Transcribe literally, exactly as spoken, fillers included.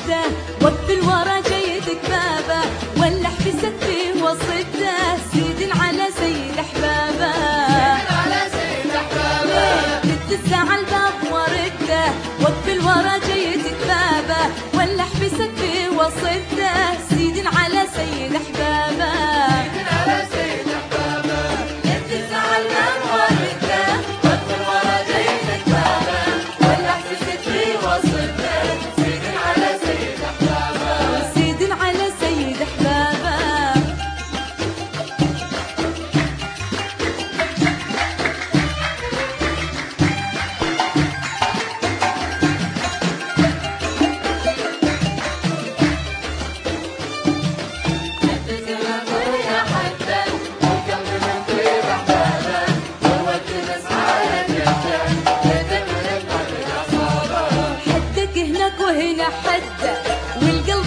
ورده، وقف الورا جيدك بابه، ولح في سقفه وصده، سيد على سيد احبابه، سيد على سيد احبابه، رد الساعه الباب ورده، وقف الورا جيدك بابه، ولح في سقفه وصده، سيد على سيد احبابه، سيد على سيد احبابه، رد الساعه الباب ورده، وقف الورا جيدك بابه، ولح في سقفه وصده، سيد على سيد احبابه، سيد على سيد احبابه. حدك هناك وهنا حدك، والقلب